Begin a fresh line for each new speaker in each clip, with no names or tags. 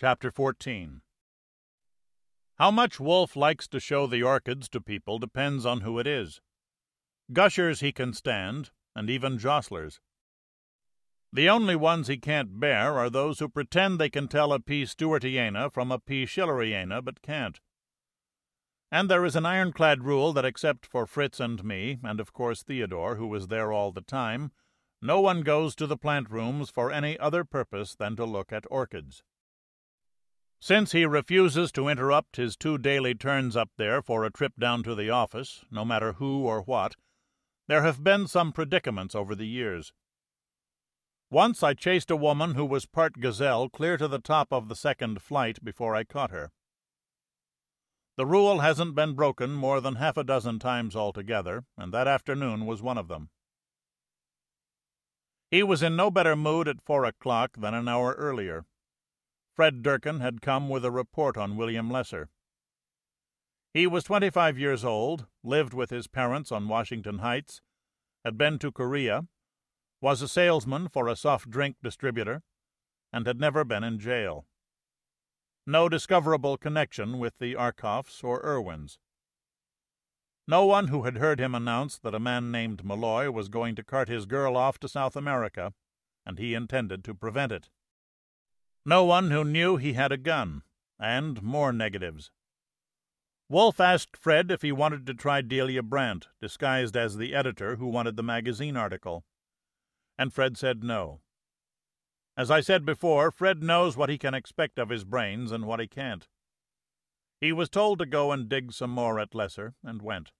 Chapter 14. How much Wolfe likes to show the orchids to people depends on who it is. Gushers he can stand, and even jostlers. The only ones he can't bear are those who pretend they can tell a P. Stewartiana from a P. Schilleriana, but can't. And there is an ironclad rule that except for Fritz and me, and of course Theodore, who was there all the time, no one goes to the plant rooms for any other purpose than to look at orchids. Since he refuses to interrupt his 2 daily turns up there for a trip down to the office, no matter who or what, there have been some predicaments over the years. Once I chased a woman who was part gazelle clear to the top of the 2nd flight before I caught her. The rule hasn't been broken more than half a dozen times altogether, and that afternoon was one of them. He was in no better mood at 4 o'clock than an hour earlier. Fred Durkin had come with a report on William Lesser. He was 25 years old, lived with his parents on Washington Heights, had been to Korea, was a salesman for a soft drink distributor, and had never been in jail. No discoverable connection with the Arkoffs or Irwins. No one who had heard him announce that a man named Malloy was going to cart his girl off to South America, and he intended to prevent it. No one who knew he had a gun, and more negatives. Wolfe asked Fred if he wanted to try Delia Brandt, disguised as the editor who wanted the magazine article, and Fred said no. As I said before, Fred knows what he can expect of his brains and what he can't. He was told to go and dig some more at Lesser, and went.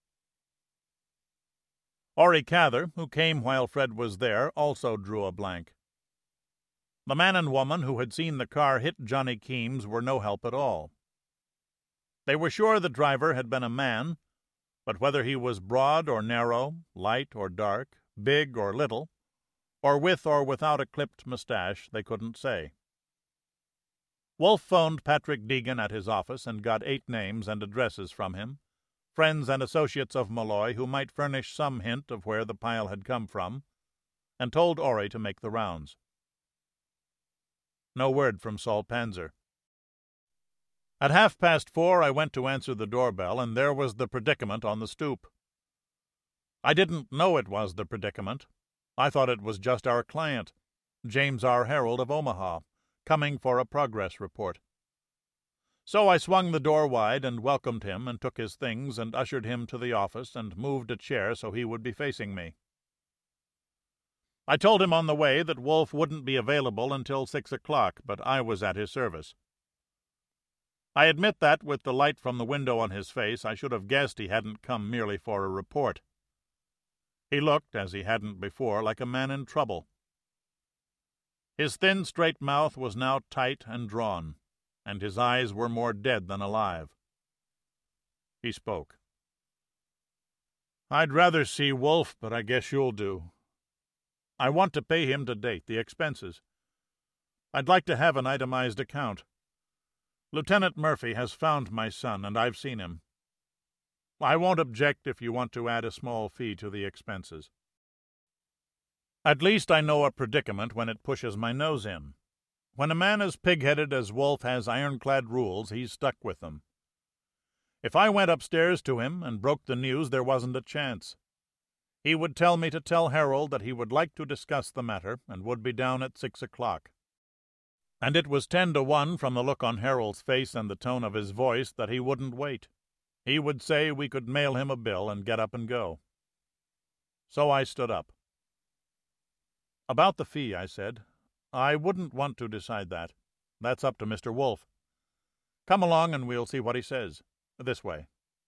Orry Cather, who came while Fred was there, also drew a blank. The man and woman who had seen the car hit Johnny Keams were no help at all. They were sure the driver had been a man, but whether he was broad or narrow, light or dark, big or little, or with or without a clipped mustache, they couldn't say. Wolfe phoned Patrick Deegan at his office and got 8 names and addresses from him, friends and associates of Malloy who might furnish some hint of where the pile had come from, and told Orry to make the rounds. No word from Saul Panzer. At 4:30 I went to answer the doorbell, and there was the predicament on the stoop. I didn't know it was the predicament. I thought it was just our client, James R. Harold of Omaha, coming for a progress report. So I swung the door wide and welcomed him and took his things and ushered him to the office and moved a chair so he would be facing me. I told him on the way that Wolfe wouldn't be available until 6 o'clock, but I was at his service. I admit that, with the light from the window on his face, I should have guessed he hadn't come merely for a report. He looked, as he hadn't before, like a man in trouble. His thin, straight mouth was now tight and drawn, and his eyes were more dead than alive. He spoke. "I'd rather see Wolfe, but I guess you'll do. I want to pay him to date, the expenses. I'd like to have an itemized account. Lieutenant Murphy has found my son, and I've seen him. I won't object if you want to add a small fee to the expenses. At least I know a predicament when it pushes my nose in. When a man as pig-headed as Wolfe has ironclad rules, he's stuck with them. If I went upstairs to him and broke the news, there wasn't a chance. He would tell me to tell Harold that he would like to discuss the matter and would be down at 6 o'clock. And it was 10 to 1 from the look on Harold's face and the tone of his voice that he wouldn't wait. He would say we could mail him a bill and get up and go. So I stood up. "About the fee," I said, "I wouldn't want to decide that. That's up to Mr. Wolfe. Come along and we'll see what he says. This way."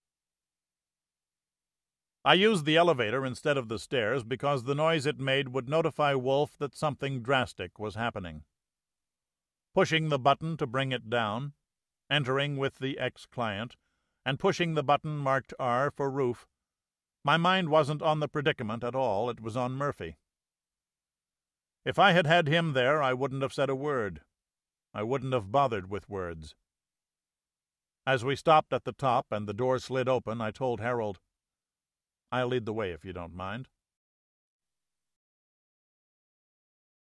I used the elevator instead of the stairs because the noise it made would notify Wolfe that something drastic was happening. Pushing the button to bring it down, entering with the ex-client, and pushing the button marked R for roof, my mind wasn't on the predicament at all, it was on Murphy. If I had had him there, I wouldn't have said a word. I wouldn't have bothered with words. As we stopped at the top and the door slid open, I told Harold, "I'll lead the way if you don't mind."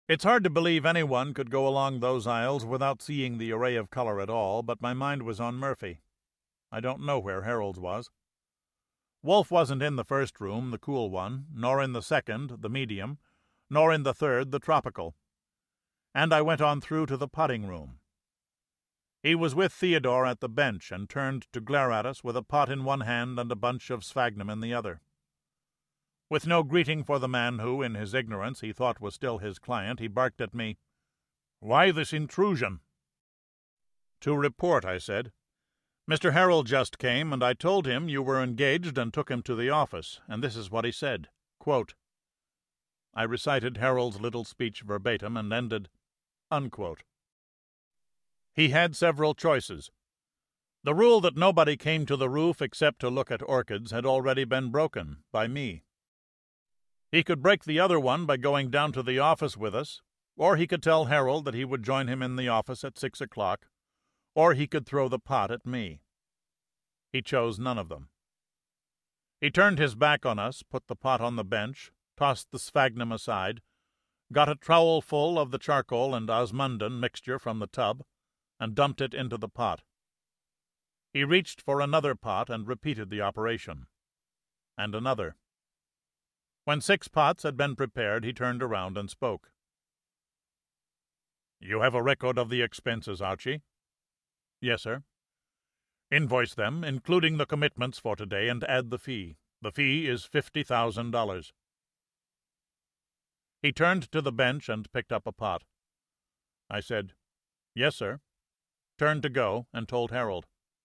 It's hard to believe anyone could go along those aisles without seeing the array of color at all, but my mind was on Murphy. I don't know where Harold's was. Wolfe wasn't in the first room, the cool one, nor in the second, the medium, nor in the third, the tropical. And I went on through to the potting room. He was with Theodore at the bench and turned to glare at us with a pot in one hand and a bunch of sphagnum in the other. With no greeting for the man who, in his ignorance, he thought was still his client, he barked at me. "Why this intrusion?" "To report," I said. "Mr. Harold just came, and I told him you were engaged and took him to the office, and this is what he said. Quote." I recited Harold's little speech verbatim and ended, unquote. He had several choices. The rule that nobody came to the roof except to look at orchids had already been broken, by me. He could break the other one by going down to the office with us, or he could tell Harold that he would join him in the office at 6 o'clock, or he could throw the pot at me. He chose none of them. He turned his back on us, put the pot on the bench, tossed the sphagnum aside, got a trowel full of the charcoal and osmundan mixture from the tub, and dumped it into the pot. He reached for another pot and repeated the operation. And another. When 6 pots had been prepared, he turned around and spoke. "You have a record of the expenses, Archie?" "Yes, sir." "Invoice them, including the commitments for today, and add the fee. The fee is $50,000. He turned to the bench and picked up a pot. I said, "Yes, sir," turned to go, and told Harold.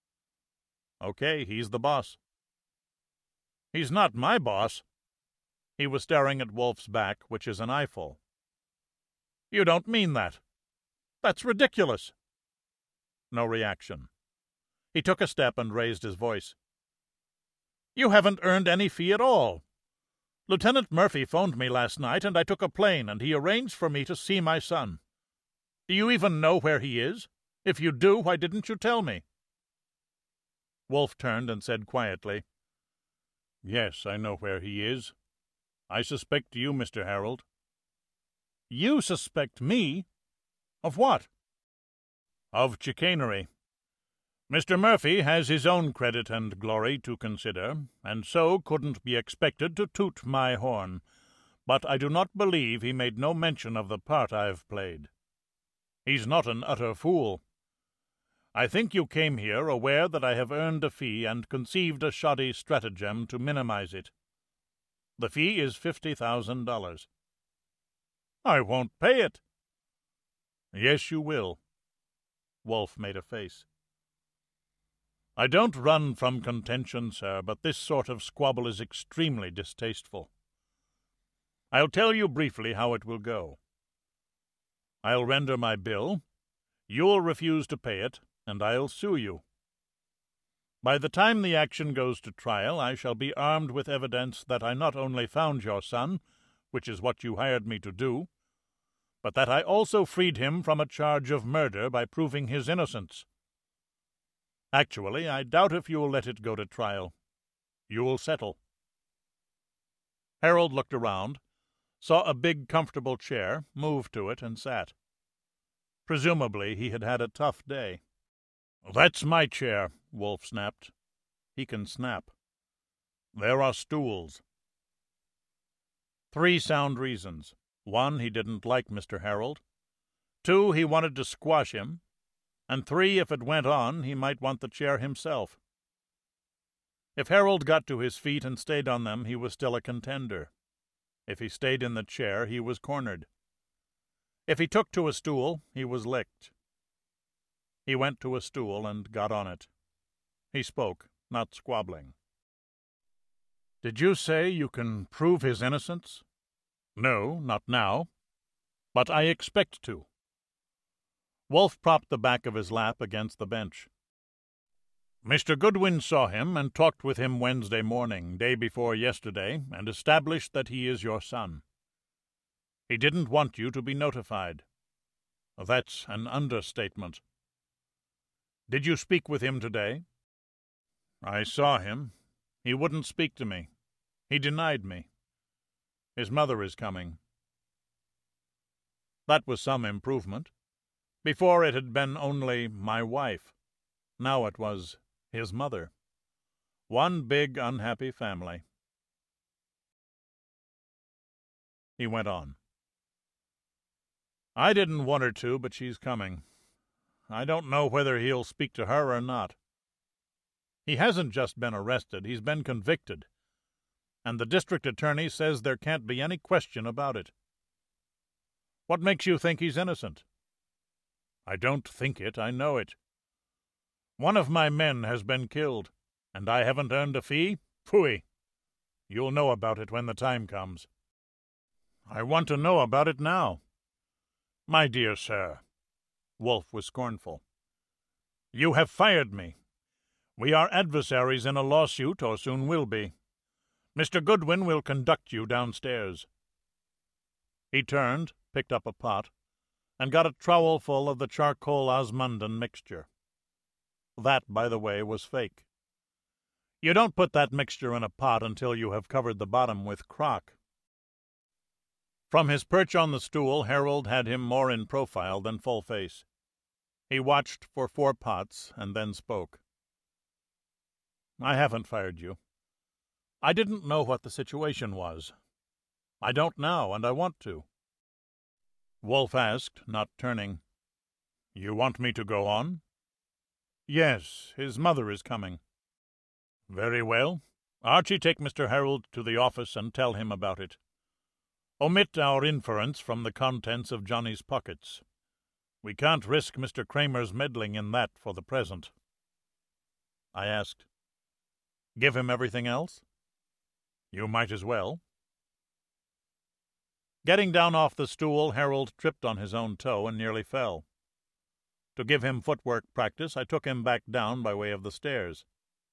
"Okay, he's the boss." "He's not my boss." He was staring at Wolfe's back, which is an eyeful. "You don't mean that. That's ridiculous." No reaction. He took a step and raised his voice. "You haven't earned any fee at all. Lieutenant Murphy phoned me last night, and I took a plane, and he arranged for me to see my son. Do you even know where he is? If you do, why didn't you tell me?" Wolfe turned and said quietly, "Yes, I know where he is. I suspect you, Mr. Harold." "You suspect me? Of what?" "Of chicanery. Mr. Murphy has his own credit and glory to consider, and so couldn't be expected to toot my horn, but I do not believe he made no mention of the part I've played. He's not an utter fool. I think you came here aware that I have earned a fee and conceived a shoddy stratagem to minimize it. The fee is $50,000. "I won't pay it." "Yes, you will." Wolfe made a face. "I don't run from contention, sir, but this sort of squabble is extremely distasteful. I'll tell you briefly how it will go. I'll render my bill, you'll refuse to pay it, and I'll sue you. By the time the action goes to trial, I shall be armed with evidence that I not only found your son, which is what you hired me to do, but that I also freed him from a charge of murder by proving his innocence. Actually, I doubt if you'll let it go to trial. You'll settle." Harold looked around, saw a big, comfortable chair, moved to it, and sat. Presumably he had had a tough day. "That's my chair," Wolfe snapped. He can snap. "There are stools." 3 sound reasons. 1, he didn't like Mr. Harold. 2, he wanted to squash him. And 3, if it went on, he might want the chair himself. If Harold got to his feet and stayed on them, he was still a contender. If he stayed in the chair, he was cornered. If he took to a stool, he was licked. He went to a stool and got on it. He spoke, not squabbling. "Did you say you can prove his innocence?" "No, not now. But I expect to." Wolfe propped the back of his lap against the bench. "Mr. Goodwin saw him and talked with him Wednesday morning, day before yesterday, and established that he is your son. He didn't want you to be notified. That's an understatement. Did you speak with him today?" "I saw him. He wouldn't speak to me. He denied me. His mother is coming." That was some improvement. Before it had been only my wife. Now it was his mother. One big unhappy family. He went on. I didn't want her to, but she's coming. I don't know whether he'll speak to her or not. He hasn't just been arrested, he's been convicted. And the district attorney says there can't be any question about it. What makes you think he's innocent? I don't think it, I know it. One of my men has been killed, and I haven't earned a fee? Phooey! You'll know about it when the time comes. I want to know about it now. My dear sir, Wolfe was scornful. You have fired me. We are adversaries in a lawsuit, or soon will be. Mr. Goodwin will conduct you downstairs. He turned, picked up a pot, and got a trowel full of the charcoal osmundan mixture. That, by the way, was fake. You don't put that mixture in a pot until you have covered the bottom with crock. From his perch on the stool, Harold had him more in profile than full face. He watched for 4 pots and then spoke. I haven't fired you. I didn't know what the situation was. I don't now, and I want to. Wolfe asked, not turning. You want me to go on? Yes, his mother is coming. Very well. Archie, take Mr. Harold to the office and tell him about it. Omit our inference from the contents of Johnny's pockets. We can't risk Mr. Kramer's meddling in that for the present. I asked, Give him everything else? You might as well. Getting down off the stool, Harold tripped on his own toe and nearly fell. To give him footwork practice, I took him back down by way of the stairs.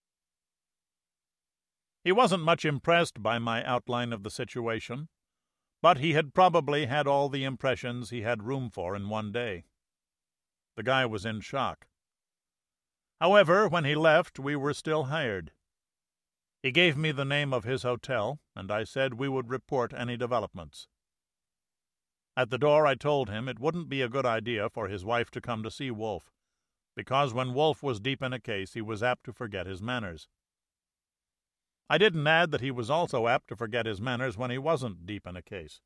He wasn't much impressed by my outline of the situation, but he had probably had all the impressions he had room for in one day. The guy was in shock. However, when he left, we were still hired. He gave me the name of his hotel, and I said we would report any developments. At the door I told him it wouldn't be a good idea for his wife to come to see Wolfe, because when Wolfe was deep in a case he was apt to forget his manners. I didn't add that he was also apt to forget his manners when he wasn't deep in a case.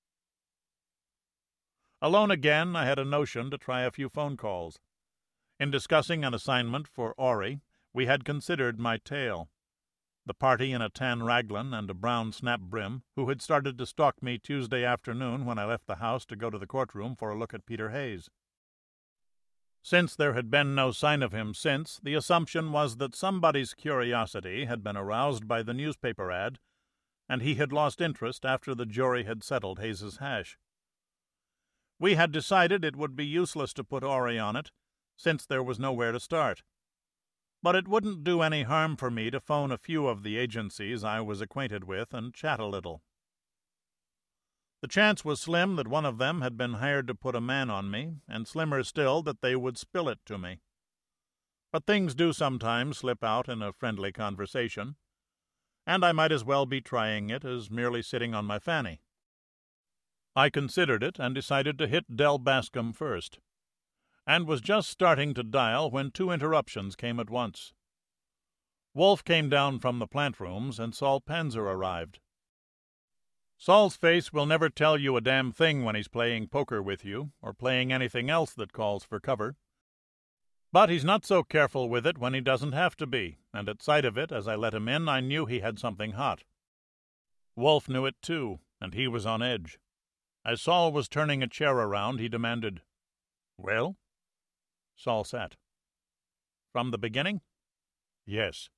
Alone again, I had a notion to try a few phone calls. In discussing an assignment for Ori, we had considered my tale. The party in a tan raglan and a brown snap brim, who had started to stalk me Tuesday afternoon when I left the house to go to the courtroom for a look at Peter Hayes. Since there had been no sign of him since, the assumption was that somebody's curiosity had been aroused by the newspaper ad, and he had lost interest after the jury had settled Hayes's hash. We had decided it would be useless to put Ori on it, since there was nowhere to start. But it wouldn't do any harm for me to phone a few of the agencies I was acquainted with and chat a little. The chance was slim that one of them had been hired to put a man on me, and slimmer still that they would spill it to me. But things do sometimes slip out in a friendly conversation, and I might as well be trying it as merely sitting on my fanny. I considered it and decided to hit Del Bascom first, and was just starting to dial when 2 interruptions came at once. Wolfe came down from the plant rooms, and Saul Panzer arrived. Saul's face will never tell you a damn thing when he's playing poker with you, or playing anything else that calls for cover. But he's not so careful with it when he doesn't have to be, and at sight of it, as I let him in, I knew he had something hot. Wolfe knew it too, and he was on edge. As Saul was turning a chair around, he demanded, Well? Saul sat. From the beginning? Yes.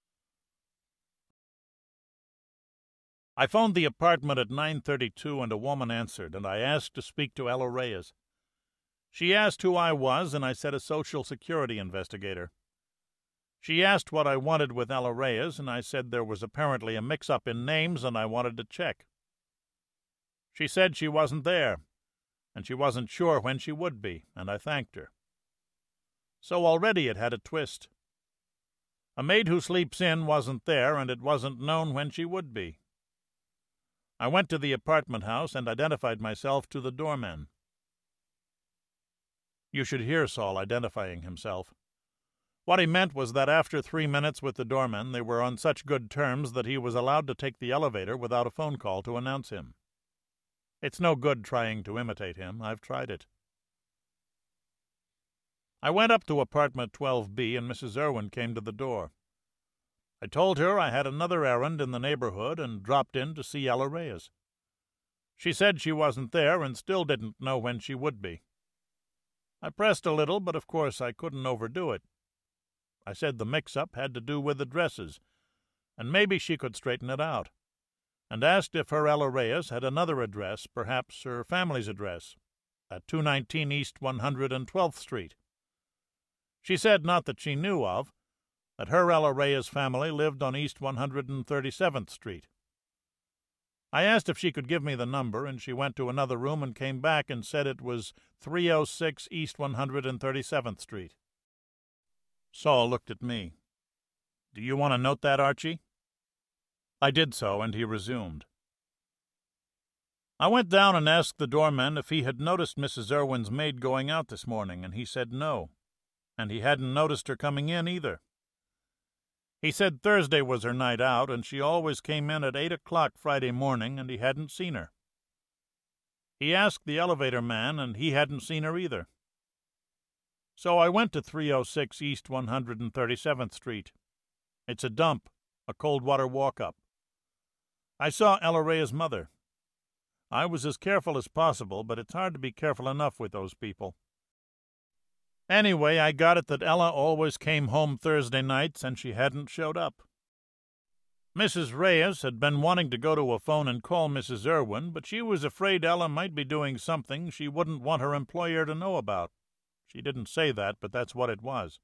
I phoned the apartment at 9:32 and a woman answered, and I asked to speak to Ella Reyes. She asked who I was, and I said a Social Security investigator. She asked what I wanted with Ella Reyes, and I said there was apparently a mix-up in names and I wanted to check. She said she wasn't there, and she wasn't sure when she would be, and I thanked her. So already it had a twist. A maid who sleeps in wasn't there, and it wasn't known when she would be. I went to the apartment house and identified myself to the doorman. You should hear Saul identifying himself. What he meant was that after 3 minutes with the doorman, they were on such good terms that he was allowed to take the elevator without a phone call to announce him. It's no good trying to imitate him. I've tried it. I went up to apartment 12B, and Mrs. Irwin came to the door. I told her I had another errand in the neighborhood and dropped in to see Ella Reyes. She said she wasn't there and still didn't know when she would be. I pressed a little, but of course I couldn't overdo it. I said the mix-up had to do with addresses, and maybe she could straighten it out, and asked if her Ella Reyes had another address, perhaps her family's address, at 219 East 112th Street. She said not that she knew of, that her Ella Reyes family lived on East 137th Street. I asked if she could give me the number, and she went to another room and came back and said it was 306 East 137th Street. Saul looked at me. "Do you want to note that, Archie?" I did so, and he resumed. "I went down and asked the doorman if he had noticed Mrs. Irwin's maid going out this morning, and he said no, and he hadn't noticed her coming in either. He said Thursday was her night out, and she always came in at 8 o'clock Friday morning, and he hadn't seen her. He asked the elevator man, and he hadn't seen her either. So I went to 306 East 137th Street. It's a dump, a cold water walk-up. I saw Ella Reyes' mother. I was as careful as possible, but it's hard to be careful enough with those people. Anyway, I got it that Ella always came home Thursday nights, and she hadn't showed up. Mrs. Reyes had been wanting to go to a phone and call Mrs. Irwin, but she was afraid Ella might be doing something she wouldn't want her employer to know about. She didn't say that, but that's what it was.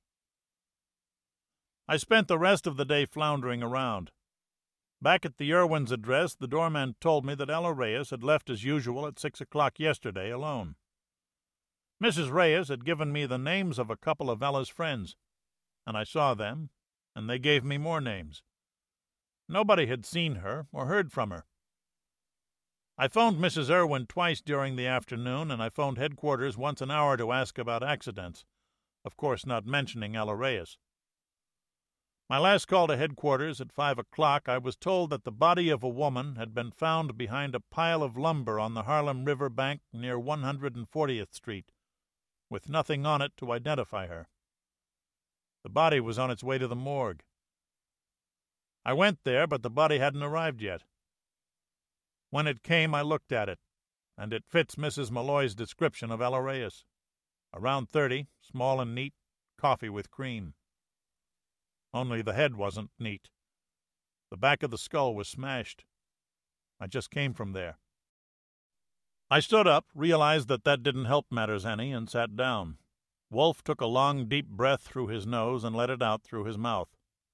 I spent the rest of the day floundering around. Back at the Irwins' address, the doorman told me that Ella Reyes had left as usual at 6 o'clock yesterday alone. Mrs. Reyes had given me the names of a couple of Ella's friends, and I saw them, and they gave me more names. Nobody had seen her or heard from her. I phoned Mrs. Irwin twice during the afternoon, and I phoned headquarters once an hour to ask about accidents, of course not mentioning Ella Reyes. My last call to headquarters at 5 o'clock, I was told that the body of a woman had been found behind a pile of lumber on the Harlem River bank near 140th Street, with nothing on it to identify her. The body was on its way to the morgue. I went there, but the body hadn't arrived yet. When it came, I looked at it, and it fits Mrs. Malloy's description of Ella Reyes. Around 30, small and neat, coffee with cream. Only the head wasn't neat. The back of the skull was smashed. I just came from there. I stood up, realized that didn't help matters any, and sat down. Wolfe took a long, deep breath through his nose and let it out through his mouth.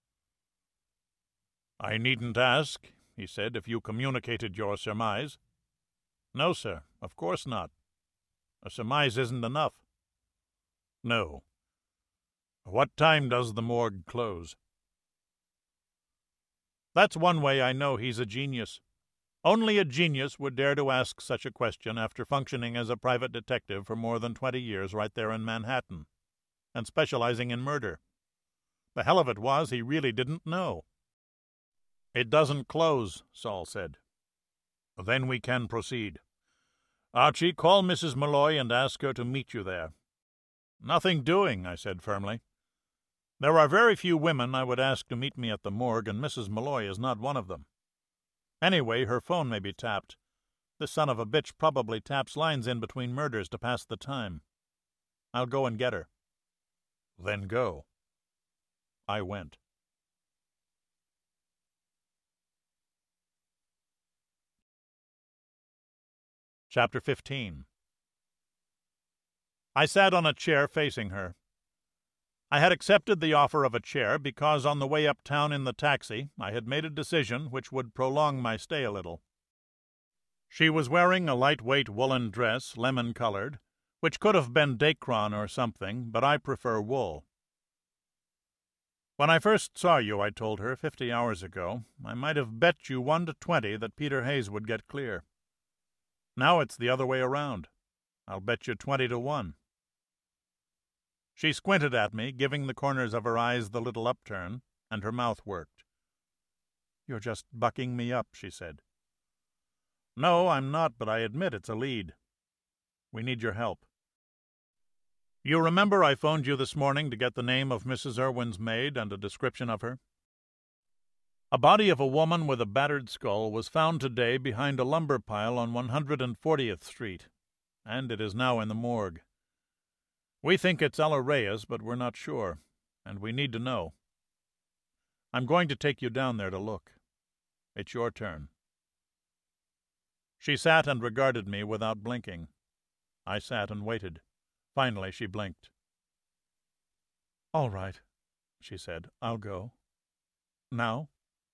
"I needn't ask," he said, "if you communicated your surmise." "No, sir, of course not. A surmise isn't enough." "No. What time does the morgue close?" That's one way I know he's a genius. Only a genius would dare to ask such a question after functioning as a private detective for more than 20 years right there in Manhattan, and specializing in murder. The hell of it was, he really didn't know. "It doesn't close," Saul said. "Then we can proceed. Archie, call Mrs. Malloy and ask her to meet you there." "Nothing doing," I said firmly. "There are very few women I would ask to meet me at the morgue, and Mrs. Malloy is not one of them. Anyway, her phone may be tapped. This son of a bitch probably taps lines in between murders to pass the time. I'll go and get her." "Then go." I went. Chapter 15. I sat on a chair facing her. I had accepted the offer of a chair because on the way uptown in the taxi I had made a decision which would prolong my stay a little. She was wearing a lightweight woolen dress, lemon-colored, which could have been Dacron or something, but I prefer wool. "When I first saw you," I told her 50 hours ago, "I might have bet you 1 to 20 that Peter Hayes would get clear. Now it's the other way around. I'll bet you 20 to 1. She squinted at me, giving the corners of her eyes the little upturn, and her mouth worked. "You're just bucking me up," she said. "No, I'm not, but I admit it's a lead. We need your help. You remember I phoned you this morning to get the name of Mrs. Irwin's maid and a description of her? A body of a woman with a battered skull was found today behind a lumber pile on 140th Street, and it is now in the morgue. We think it's Ella Reyes, but we're not sure, and we need to know. I'm going to take you down there to look. It's your turn." She sat and regarded me without blinking. I sat and waited. Finally she blinked. "All right," she said. "I'll go. Now?"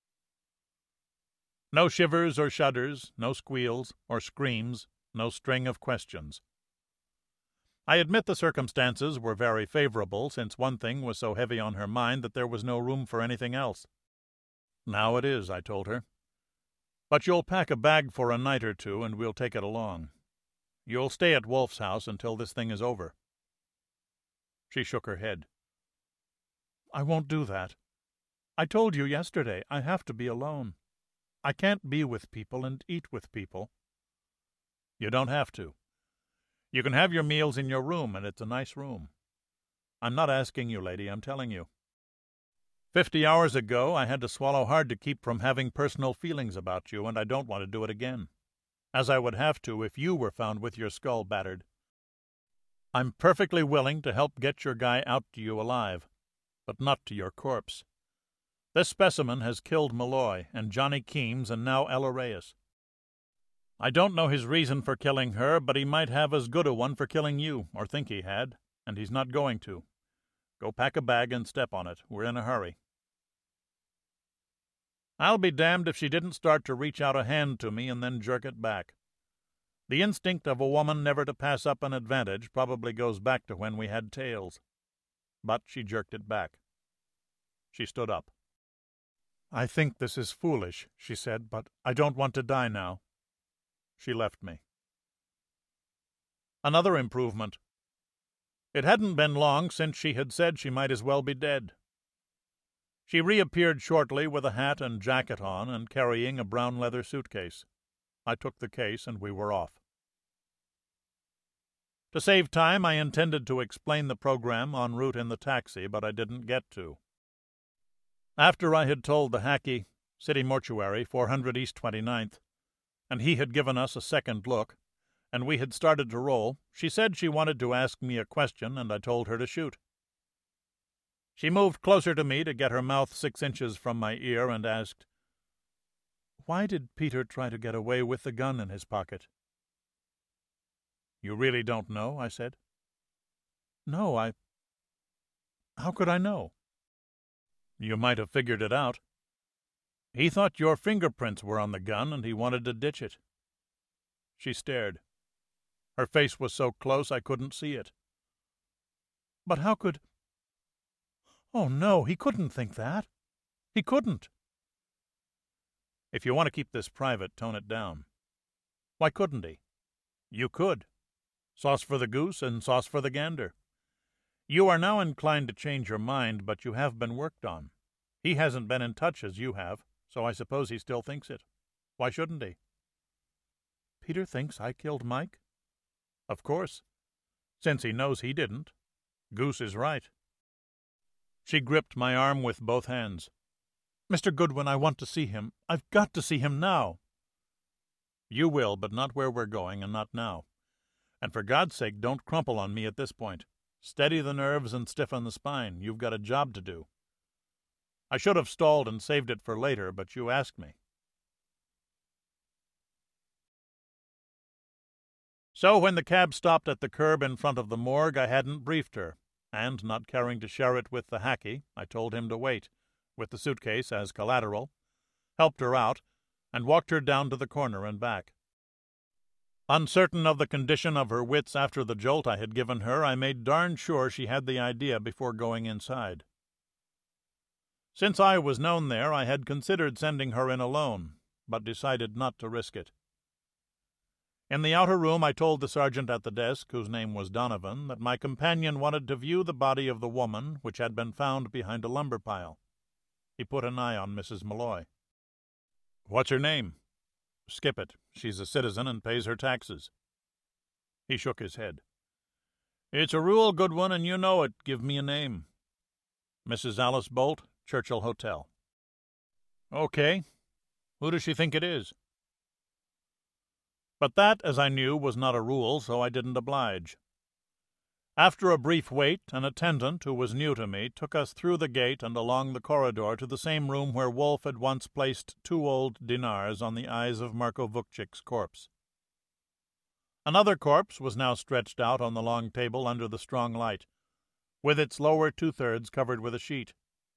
No shivers or shudders, no squeals or screams, no string of questions. I admit the circumstances were very favorable, since one thing was so heavy on her mind that there was no room for anything else. "Now it is," I told her. "But you'll pack a bag for a night or two, and we'll take it along. You'll stay at Wolf's house until this thing is over." She shook her head. "I won't do that. I told you yesterday I have to be alone. I can't be with people and eat with people." "You don't have to. You can have your meals in your room, and it's a nice room. I'm not asking you, lady, I'm telling you. 50 hours ago I had to swallow hard to keep from having personal feelings about you, and I don't want to do it again, as I would have to if you were found with your skull battered. I'm perfectly willing to help get your guy out to you alive, but not to your corpse. This specimen has killed Malloy and Johnny Keams and now Ella Reyes. I don't know his reason for killing her, but he might have as good a one for killing you, or think he had, and he's not going to. Go pack a bag and step on it. We're in a hurry." I'll be damned if she didn't start to reach out a hand to me and then jerk it back. The instinct of a woman never to pass up an advantage probably goes back to when we had tails. But she jerked it back. She stood up. "I think this is foolish," she said, "but I don't want to die now." She left me. Another improvement. It hadn't been long since she had said she might as well be dead. She reappeared shortly with a hat and jacket on and carrying a brown leather suitcase. I took the case and we were off. To save time, I intended to explain the program en route in the taxi, but I didn't get to. After I had told the hacky, City Mortuary, 400 East 29th, and he had given us a second look, and we had started to roll, she said she wanted to ask me a question, and I told her to shoot. She moved closer to me to get her mouth 6 inches from my ear and asked, "Why did Peter try to get away with the gun in his pocket?" "You really don't know?" I said. "No, How could I know?" "You might have figured it out. He thought your fingerprints were on the gun, and he wanted to ditch it." She stared. Her face was so close I couldn't see it. "But how could—" "Oh, no, he couldn't think that. He couldn't." "If you want to keep this private, tone it down. Why couldn't he? You could. Sauce for the goose and sauce for the gander. You are now inclined to change your mind, but you have been worked on. He hasn't been in touch as you have, so I suppose he still thinks it. Why shouldn't he?" "Peter thinks I killed Mike?" "Of course, since he knows he didn't. Goose is right." She gripped my arm with both hands. "Mr. Goodwin, I want to see him. I've got to see him now." "You will, but not where we're going, and not now. And for God's sake, don't crumple on me at this point. Steady the nerves and stiffen the spine. You've got a job to do. I should have stalled and saved it for later, but you asked me." So when the cab stopped at the curb in front of the morgue, I hadn't briefed her, and, not caring to share it with the hacky, I told him to wait, with the suitcase as collateral, helped her out, and walked her down to the corner and back. Uncertain of the condition of her wits after the jolt I had given her, I made darn sure she had the idea before going inside. Since I was known there, I had considered sending her in alone, but decided not to risk it. In the outer room I told the sergeant at the desk, whose name was Donovan, that my companion wanted to view the body of the woman which had been found behind a lumber pile. He put an eye on Mrs. Malloy. "What's her name?" "Skip it. She's a citizen and pays her taxes." He shook his head. "It's a rule, good one, and you know it. Give me a name." "Mrs. Alice Bolt, Churchill Hotel." "Okay. Who does she think it is?" But that, as I knew, was not a rule, so I didn't oblige. After a brief wait, an attendant, who was new to me, took us through the gate and along the corridor to the same room where Wolfe had once placed 2 old dinars on the eyes of Marko Vukcic's corpse. Another corpse was now stretched out on the long table under the strong light, with its lower 2/3 covered with a sheet.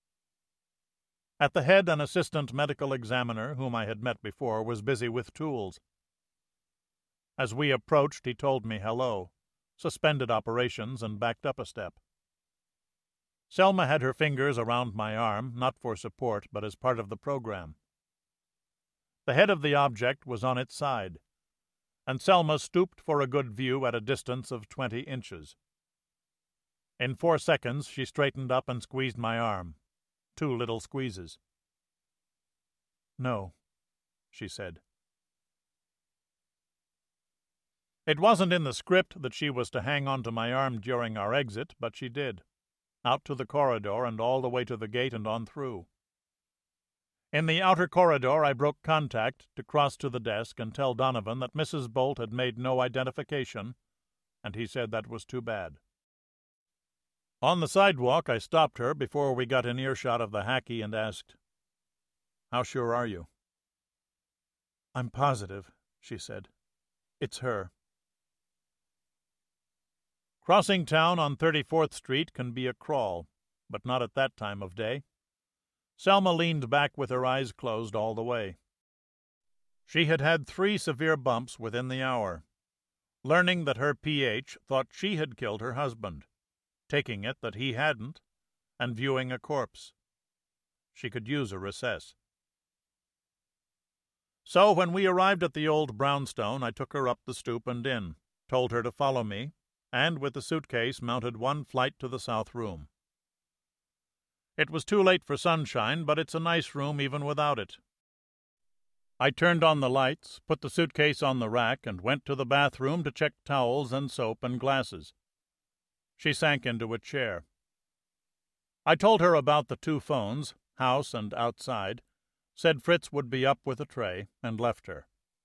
At the head, an assistant medical examiner, whom I had met before, was busy with tools. As we approached, he told me hello, suspended operations, and backed up a step. Selma had her fingers around my arm, not for support, but as part of the program. The head of the object was on its side, and Selma stooped for a good view at a distance of 20 inches. In 4 seconds she straightened up and squeezed my arm. 2 little squeezes. "No," she said. It wasn't in the script that she was to hang onto my arm during our exit, but she did. Out to the corridor and all the way to the gate and on through. In the outer corridor I broke contact to cross to the desk and tell Donovan that Mrs. Bolt had made no identification, and he said that was too bad. On the sidewalk I stopped her before we got in earshot of the hackey and asked, "How sure are you?" "I'm positive," she said. "It's her." Crossing town on 34th Street can be a crawl, but not at that time of day. Selma leaned back with her eyes closed all the way. She had had 3 severe bumps within the hour. Learning that her PH thought she had killed her husband, taking it that he hadn't, and viewing a corpse. She could use a recess. So when we arrived at the old brownstone, I took her up the stoop and in, told her to follow me, and with the suitcase mounted 1 flight to the south room. It was too late for sunshine, but it's a nice room even without it. I turned on the lights, put the suitcase on the rack, and went to the bathroom to check towels and soap and glasses. She sank into a chair. I told her about the 2 phones, house and outside, said Fritz would be up with a tray, and left her.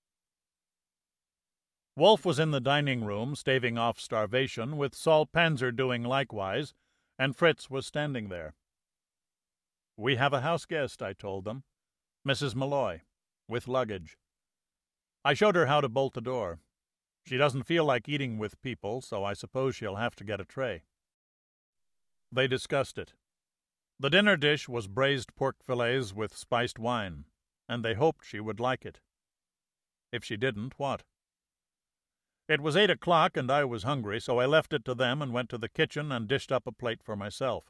Wolfe was in the dining room, staving off starvation, with Saul Panzer doing likewise, and Fritz was standing there. "We have a house guest," I told them. "Mrs. Malloy, with luggage." I showed her how to bolt the door. She doesn't feel like eating with people, so I suppose she'll have to get a tray. They discussed it. The dinner dish was braised pork fillets with spiced wine, and they hoped she would like it. If she didn't, what? It was 8 o'clock, and I was hungry, so I left it to them and went to the kitchen and dished up a plate for myself.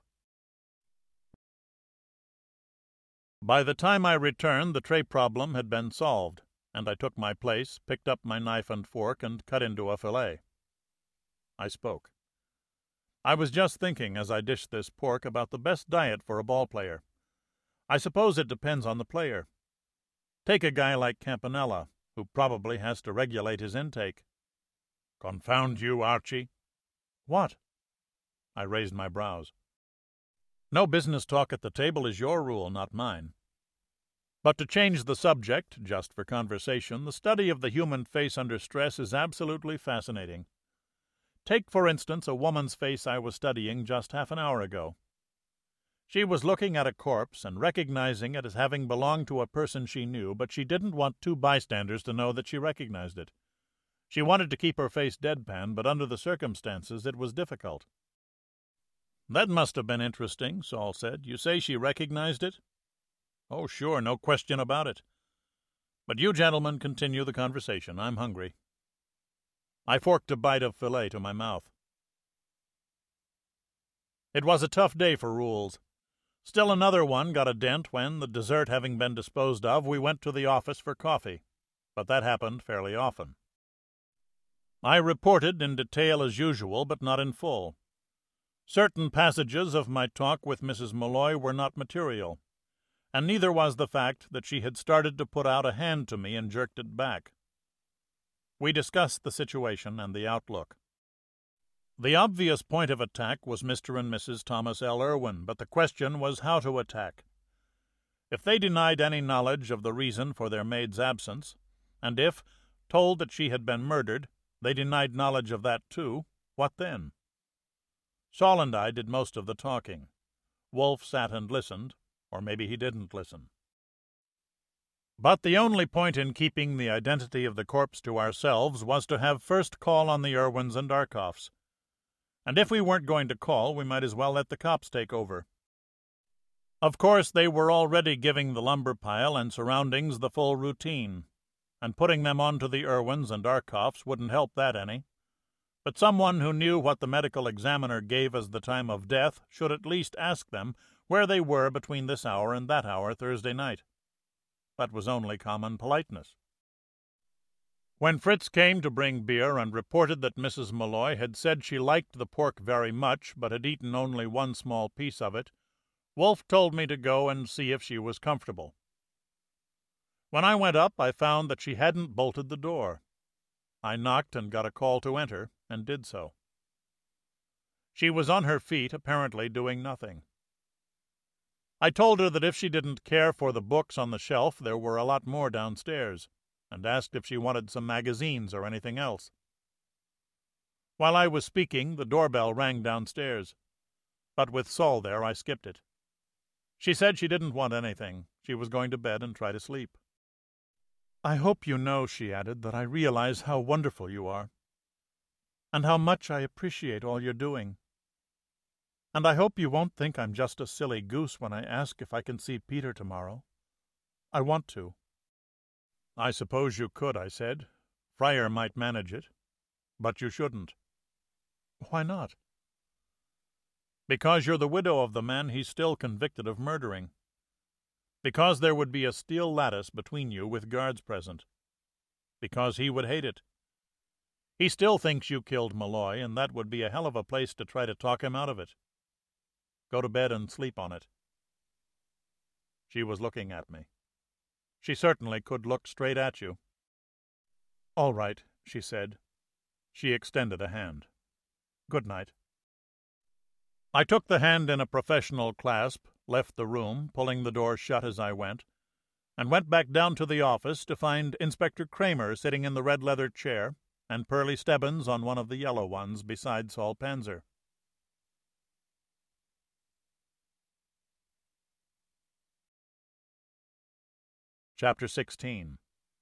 By the time I returned, the tray problem had been solved, and I took my place, picked up my knife and fork, and cut into a fillet. I spoke. I was just thinking, as I dished this pork, about the best diet for a ball player. I suppose it depends on the player. Take a guy like Campanella, who probably has to regulate his intake. "Confound you, Archie." "What?" I raised my brows. "No business talk at the table is your rule, not mine. But to change the subject, just for conversation, the study of the human face under stress is absolutely fascinating. Take, for instance, a woman's face I was studying just half an hour ago. She was looking at a corpse and recognizing it as having belonged to a person she knew, but she didn't want 2 bystanders to know that she recognized it. She wanted to keep her face deadpan, but under the circumstances it was difficult." "That must have been interesting," Saul said. "You say she recognized it?" "Oh, sure, no question about it. But you gentlemen continue the conversation. I'm hungry." I forked a bite of fillet to my mouth. It was a tough day for Rules. Still another one got a dent when, the dessert having been disposed of, we went to the office for coffee. But that happened fairly often. I reported in detail as usual, but not in full. Certain passages of my talk with Mrs. Molloy were not material, and neither was the fact that she had started to put out a hand to me and jerked it back. We discussed the situation and the outlook. The obvious point of attack was Mr. and Mrs. Thomas L. Irwin, but the question was how to attack. If they denied any knowledge of the reason for their maid's absence, and if, told that she had been murdered, they denied knowledge of that too, what then? Saul and I did most of the talking. Wolfe sat and listened, or maybe he didn't listen. But the only point in keeping the identity of the corpse to ourselves was to have first call on the Irwins and Arkoffs. And if we weren't going to call, we might as well let the cops take over. Of course, they were already giving the lumber pile and surroundings the full routine, and putting them onto the Irwins and Arkoffs wouldn't help that any. But someone who knew what the medical examiner gave as the time of death should at least ask them where they were between this hour and that hour Thursday night. That was only common politeness. When Fritz came to bring beer and reported that Mrs. Molloy had said she liked the pork very much, but had eaten only one small piece of it, Wolfe told me to go and see if she was comfortable. When I went up, I found that she hadn't bolted the door. I knocked and got a call to enter, and did so. She was on her feet, apparently doing nothing. I told her that if she didn't care for the books on the shelf, there were a lot more downstairs, and asked if she wanted some magazines or anything else. While I was speaking, the doorbell rang downstairs, but with Saul there, I skipped it. She said she didn't want anything. She was going to bed and try to sleep. "I hope you know," she added, "that I realize how wonderful you are, and how much I appreciate all you're doing. And I hope you won't think I'm just a silly goose when I ask if I can see Peter tomorrow. I want to." "I suppose you could," I said. "Friar might manage it. But you shouldn't." "Why not?" "Because you're the widow of the man he's still convicted of murdering. Because there would be a steel lattice between you with guards present. Because he would hate it. He still thinks you killed Molloy, and that would be a hell of a place to try to talk him out of it. Go to bed and sleep on it." She was looking at me. She certainly could look straight at you. "All right," she said. She extended a hand. "Good night." I took the hand in a professional clasp, left the room, pulling the door shut as I went, and went back down to the office to find Inspector Kramer sitting in the red leather chair and Pearlie Stebbins on one of the yellow ones beside Saul Panzer. Chapter 16.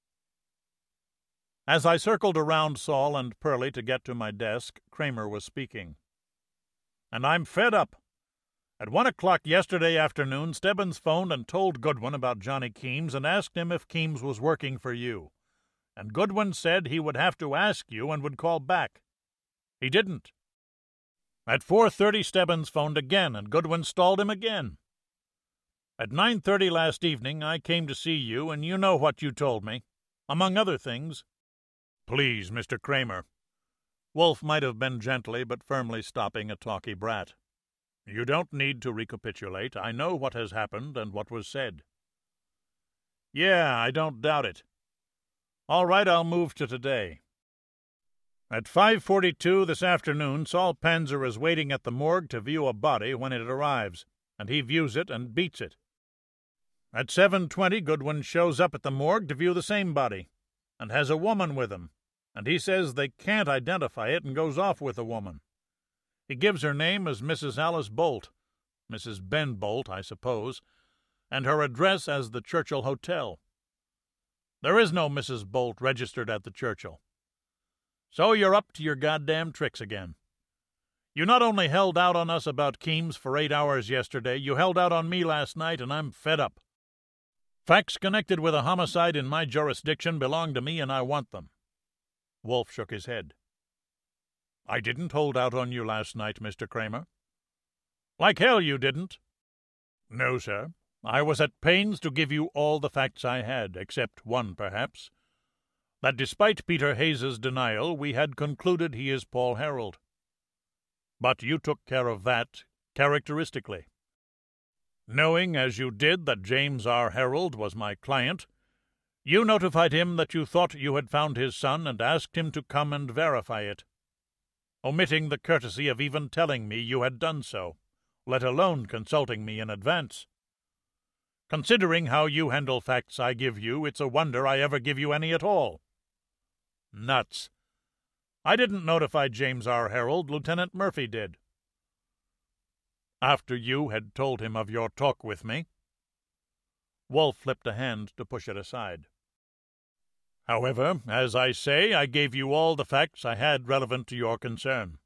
As I circled around Saul and Pearlie to get to my desk, Kramer was speaking. "And I'm fed up. At 1 o'clock yesterday afternoon, Stebbins phoned and told Goodwin about Johnny Keams and asked him if Keams was working for you. And Goodwin said he would have to ask you and would call back. He didn't. At 4:30, Stebbins phoned again, and Goodwin stalled him again. At 9:30 last evening, I came to see you, and you know what you told me. Among other things—" "Please, Mr. Kramer." Wolfe might have been gently but firmly stopping a talky brat. "You don't need to recapitulate. I know what has happened and what was said." "Yeah, I don't doubt it. All right, I'll move to today. At 5:42 this afternoon, Saul Panzer is waiting at the morgue to view a body when it arrives, and he views it and beats it. At 7:20, Goodwin shows up at the morgue to view the same body, and has a woman with him, and he says they can't identify it and goes off with the woman. He gives her name as Mrs. Alice Bolt, Mrs. Ben Bolt, I suppose, and her address as the Churchill Hotel. There is no Mrs. Bolt registered at the Churchill. So you're up to your goddamn tricks again. You not only held out on us about Keams for 8 hours yesterday, you held out on me last night, and I'm fed up. Facts connected with a homicide in my jurisdiction belong to me, and I want them." Wolfe shook his head. "I didn't hold out on you last night, Mr. Kramer." "Like hell you didn't." "No, sir. I was at pains to give you all the facts I had, except one, perhaps. that despite Peter Hayes's denial, we had concluded he is Paul Harold. But you took care of that characteristically. Knowing as you did that James R. Harold was my client, you notified him that you thought you had found his son and asked him to come and verify it, omitting the courtesy of even telling me you had done so, let alone consulting me in advance. Considering how you handle facts I give you, it's a wonder I ever give you any at all. Nuts. I didn't notify James R. Harold, Lieutenant Murphy did. After you had told him of your talk with me. Wolfe flipped a hand to push it aside. However, as I say, I gave you all the facts I had relevant to your concern.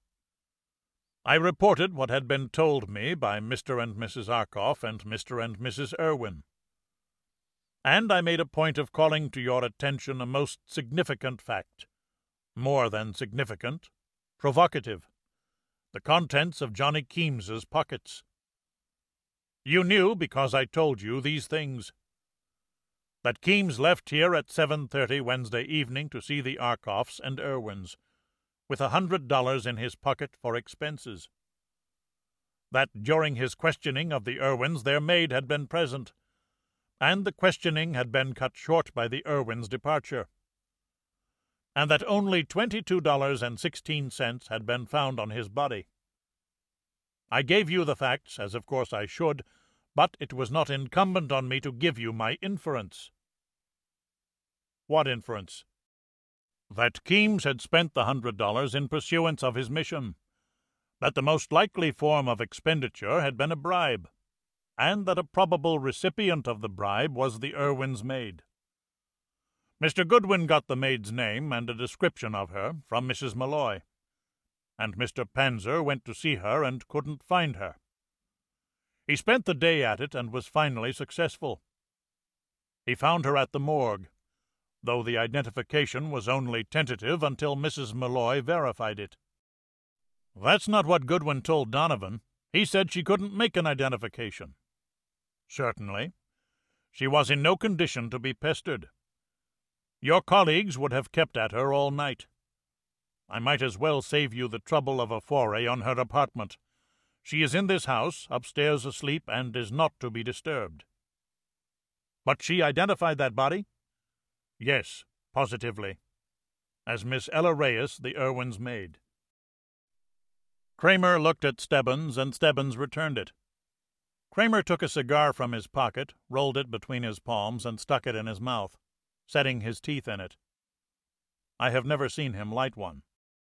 I reported what had been told me by Mr. and Mrs. Arkoff and Mr. and Mrs. Irwin. And I made a point of calling to your attention a most significant fact, more than significant, provocative, the contents of Johnny Keames's pockets. You knew, because I told you, these things. That Keames left here at 7:30 Wednesday evening to see the Arkoffs and Irwins, with $100 in his pocket for expenses. That during his questioning of the Irwins their maid had been present, and the questioning had been cut short by the Irwins' departure, and that only $22.16 had been found on his body. I gave you the facts, as of course I should, but it was not incumbent on me to give you my inference. What inference? That Keames had spent the $100 in pursuance of his mission, that the most likely form of expenditure had been a bribe, and that a probable recipient of the bribe was the Irwins' maid. Mr. Goodwin got the maid's name and a description of her from Mrs. Malloy, and Mr. Panzer went to see her and couldn't find her. He spent the day at it and was finally successful. He found her at the morgue, though the identification was only tentative until Mrs. Malloy verified it. That's not what Goodwin told Donovan. He said she couldn't make an identification. Certainly. She was in no condition to be pestered. Your colleagues would have kept at her all night. I might as well save you the trouble of a foray on her apartment. She is in this house, upstairs asleep, and is not to be disturbed. But she identified that body? Yes, positively. As Miss Ella Reyes, the Irwins' maid. Kramer looked at Stebbins, and Stebbins returned it. Kramer took a cigar from his pocket, rolled it between his palms, and stuck it in his mouth, setting his teeth in it. I have never seen him light one.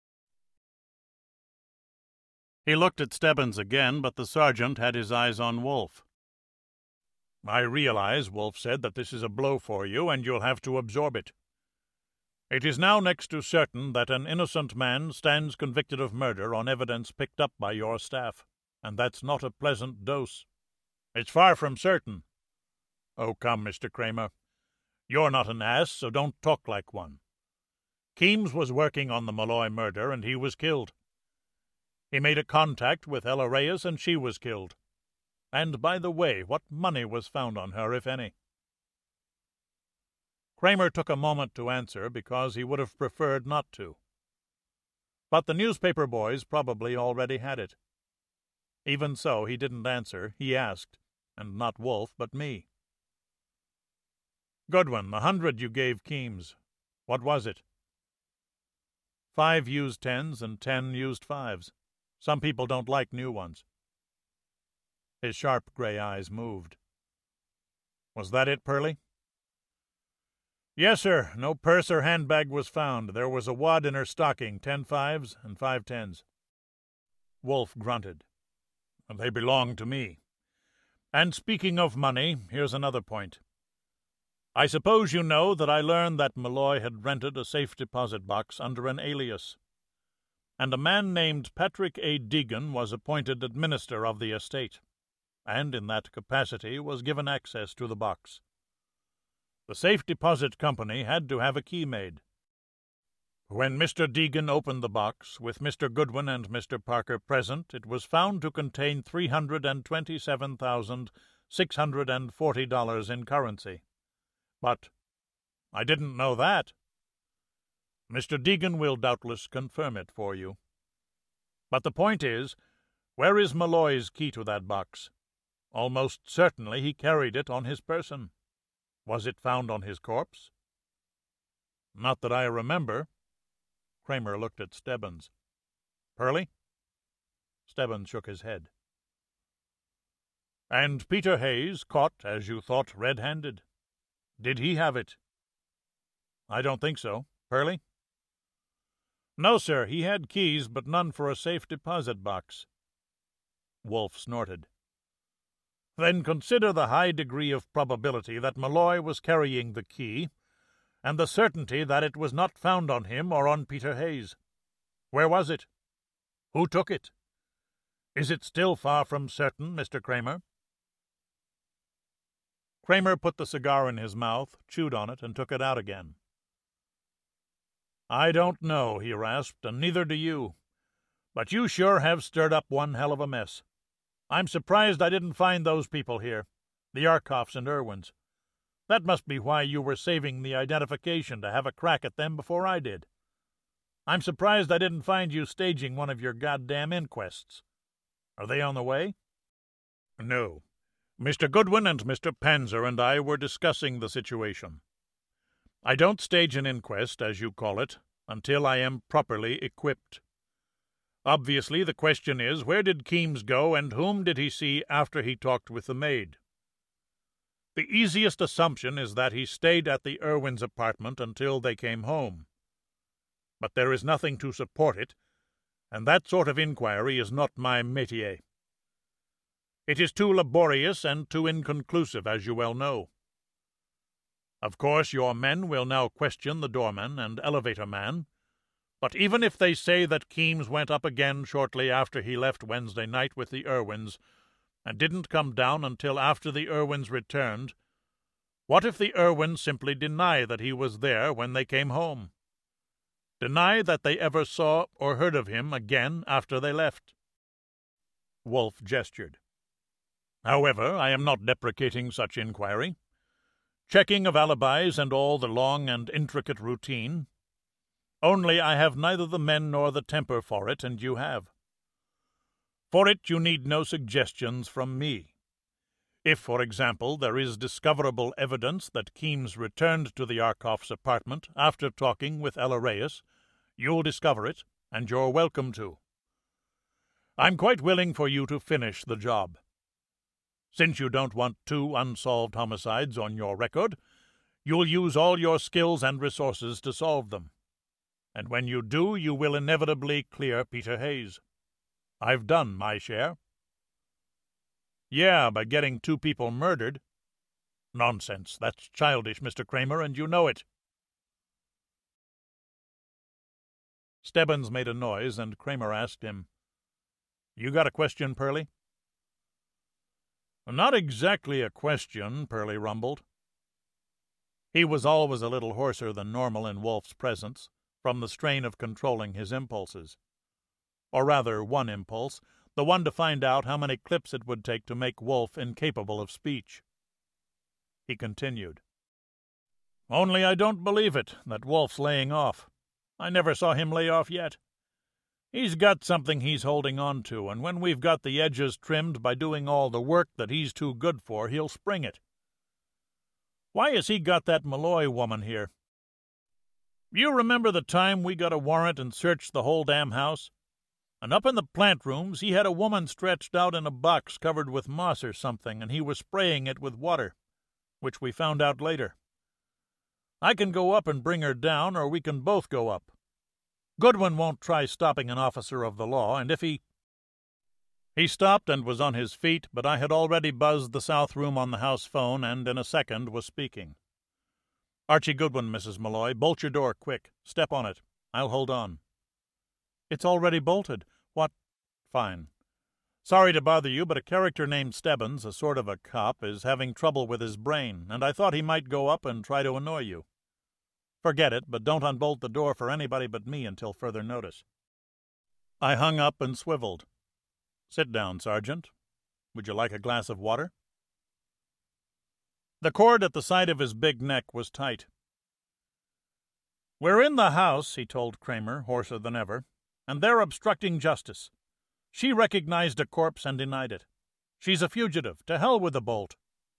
He looked at Stebbins again, but the sergeant had his eyes on Wolfe. I realize, Wolfe said, that this is a blow for you, and you'll have to absorb it. It is now next to certain that an innocent man stands convicted of murder on evidence picked up by your staff, and that's not a pleasant dose. It's far from certain. Oh, come, Mr. Kramer. You're not an ass, so don't talk like one. Keames was working on the Malloy murder, and he was killed. He made a contact with Ella Reyes, and she was killed. And, by the way, what money was found on her, if any? Kramer took a moment to answer because he would have preferred not to. But the newspaper boys probably already had it. Even so, he didn't answer. He asked, and not Wolfe, but me. Goodwin, the $100 you gave Keames, what was it? 5 used 10s and 10 used 5s. Some people don't like new ones. His sharp gray eyes moved. Was that it, Purley? Yes, sir. No purse or handbag was found. There was a wad in her stocking, 10 5s and 5 10s. Wolfe grunted. They belong to me. And speaking of money, here's another point. I suppose you know that I learned that Malloy had rented a safe deposit box under an alias, and a man named Patrick A. Deegan was appointed administrator of the estate, and in that capacity was given access to the box. The safe deposit company had to have a key made. When Mr. Deegan opened the box, with Mr. Goodwin and Mr. Parker present, it was found to contain $327,640 in currency. But I didn't know that. Mr. Deegan will doubtless confirm it for you. But the point is, where is Malloy's key to that box? Almost certainly he carried it on his person. Was it found on his corpse? Not that I remember. Kramer looked at Stebbins. Pearlie? Stebbins shook his head. And Peter Hayes, caught, as you thought, red-handed. Did he have it? I don't think so. Pearlie? No, sir. He had keys, but none for a safe deposit box. Wolfe snorted. Then consider the high degree of probability that Malloy was carrying the key, and the certainty that it was not found on him or on Peter Hayes. Where was it? Who took it? Is it still far from certain, Mr. Kramer? Kramer put the cigar in his mouth, chewed on it, and took it out again. I don't know, he rasped, and neither do you. But you sure have stirred up one hell of a mess. I'm surprised I didn't find those people here, the Arkoffs and Irwins. That must be why you were saving the identification to have a crack at them before I did. I'm surprised I didn't find you staging one of your goddamn inquests. Are they on the way? No. Mr. Goodwin and Mr. Panzer and I were discussing the situation. I don't stage an inquest, as you call it, until I am properly equipped. Obviously, the question is, where did Keams go, and whom did he see after he talked with the maid? The easiest assumption is that he stayed at the Irwins' apartment until they came home. But there is nothing to support it, and that sort of inquiry is not my métier. It is too laborious and too inconclusive, as you well know. Of course, your men will now question the doorman and elevator man, but even if they say that Keams went up again shortly after he left Wednesday night with the Irwins, and didn't come down until after the Irwins returned, what if the Irwins simply deny that he was there when they came home? Deny that they ever saw or heard of him again after they left? Wolfe gestured. However, I am not deprecating such inquiry. Checking of alibis and all the long and intricate routine. Only I have neither the men nor the temper for it, and you have. For it you need no suggestions from me. If, for example, there is discoverable evidence that Keams returned to the Arkoffs' apartment after talking with Ella Reyes, you'll discover it, and you're welcome to. I'm quite willing for you to finish the job. Since you don't want 2 unsolved homicides on your record, you'll use all your skills and resources to solve them. And when you do, you will inevitably clear Peter Hayes. I've done my share. Yeah, by getting 2 people murdered. Nonsense. That's childish, Mr. Kramer, and you know it. Stebbins made a noise, and Kramer asked him, You got a question, Pearlie? Not exactly a question, Pearlie rumbled. He was always a little hoarser than normal in Wolfe's presence, from the strain of controlling his impulses. Or rather, one impulse, the one to find out how many clips it would take to make Wolfe incapable of speech. He continued. Only I don't believe it, that Wolfe's laying off. I never saw him lay off yet. He's got something he's holding on to, and when we've got the edges trimmed by doing all the work that he's too good for, he'll spring it. Why has he got that Malloy woman here? You remember the time we got a warrant and searched the whole damn house? And up in the plant rooms he had a woman stretched out in a box covered with moss or something, and he was spraying it with water, which we found out later. I can go up and bring her down, or we can both go up. Goodwin won't try stopping an officer of the law, and if he... He stopped and was on his feet, but I had already buzzed the south room on the house phone, and in a second was speaking. Archie Goodwin, Mrs. Malloy. Bolt your door, quick. Step on it. I'll hold on. It's already bolted. What? Fine. Sorry to bother you, but a character named Stebbins, a sort of a cop, is having trouble with his brain, and I thought he might go up and try to annoy you. Forget it, but don't unbolt the door for anybody but me until further notice. I hung up and swiveled. Sit down, Sergeant. Would you like a glass of water? The cord at the side of his big neck was tight. "We're in the house," he told Kramer, hoarser than ever, "and they're obstructing justice. She recognized a corpse and denied it. She's a fugitive. To hell with the bolt."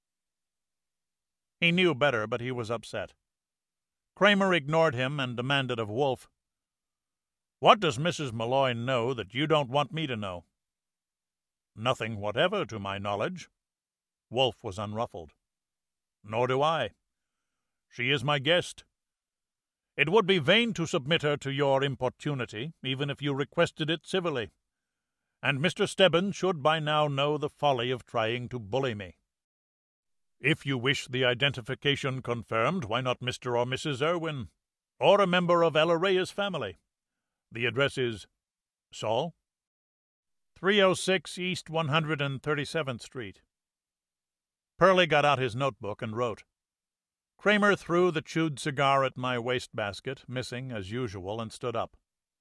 He knew better, but he was upset. Kramer ignored him and demanded of Wolfe, "What does Mrs. Malloy know that you don't want me to know?" "Nothing whatever, to my knowledge." Wolfe was unruffled. "Nor do I. She is my guest. It would be vain to submit her to your importunity, even if you requested it civilly. And Mr. Stebbins should by now know the folly of trying to bully me. If you wish the identification confirmed, why not Mr. or Mrs. Irwin, or a member of Ella Reyes' family? The address is Saul? 306 East 137th Street. Pearlie got out his notebook and wrote. Kramer threw the chewed cigar at my wastebasket, missing as usual, and stood up.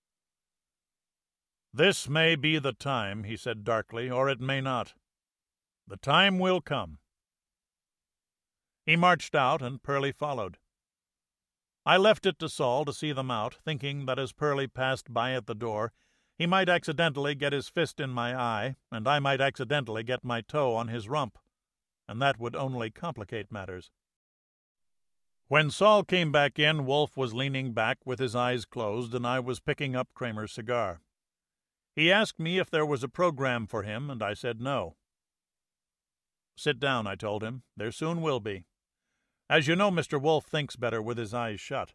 "This may be the time," he said darkly, "or it may not. The time will come." He marched out, and Pearlie followed. I left it to Saul to see them out, thinking that as Pearlie passed by at the door, he might accidentally get his fist in my eye, and I might accidentally get my toe on his rump, and that would only complicate matters. When Saul came back in, Wolfe was leaning back with his eyes closed, and I was picking up Kramer's cigar. He asked me if there was a program for him, and I said no. "Sit down," I told him. "There soon will be. As you know, Mr. Wolfe thinks better with his eyes shut."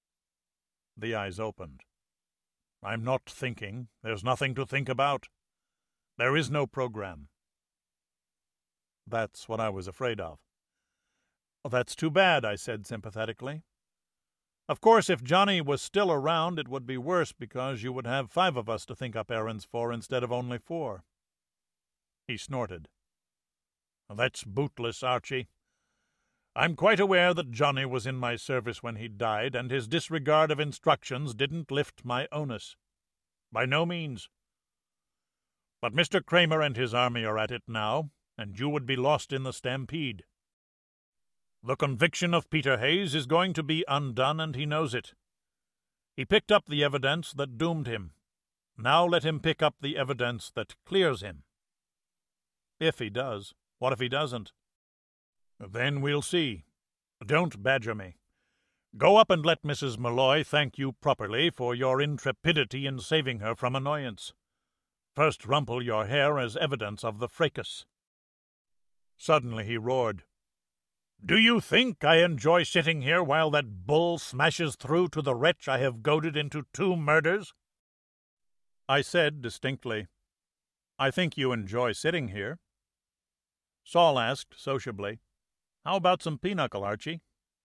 The eyes opened. "I'm not thinking. There's nothing to think about. There is no program." "That's what I was afraid of." "That's too bad," I said sympathetically. "Of course, if Johnny was still around, it would be worse because you would have 5 of us to think up errands for instead of only 4. He snorted. "That's bootless, Archie. I'm quite aware that Johnny was in my service when he died, and his disregard of instructions didn't lift my onus. By no means. But Mr. Kramer and his army are at it now, and you would be lost in the stampede. The conviction of Peter Hayes is going to be undone, and he knows it. He picked up the evidence that doomed him. Now let him pick up the evidence that clears him." "If he does. What if he doesn't?" "Then we'll see. Don't badger me. Go up and let Mrs. Malloy thank you properly for your intrepidity in saving her from annoyance. First rumple your hair as evidence of the fracas." Suddenly he roared. "Do you think I enjoy sitting here while that bull smashes through to the wretch I have goaded into 2 murders? I said distinctly, "I think you enjoy sitting here." Saul asked sociably, "How about some pinochle, Archie?"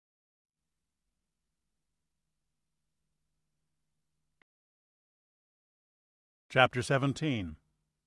Chapter 17.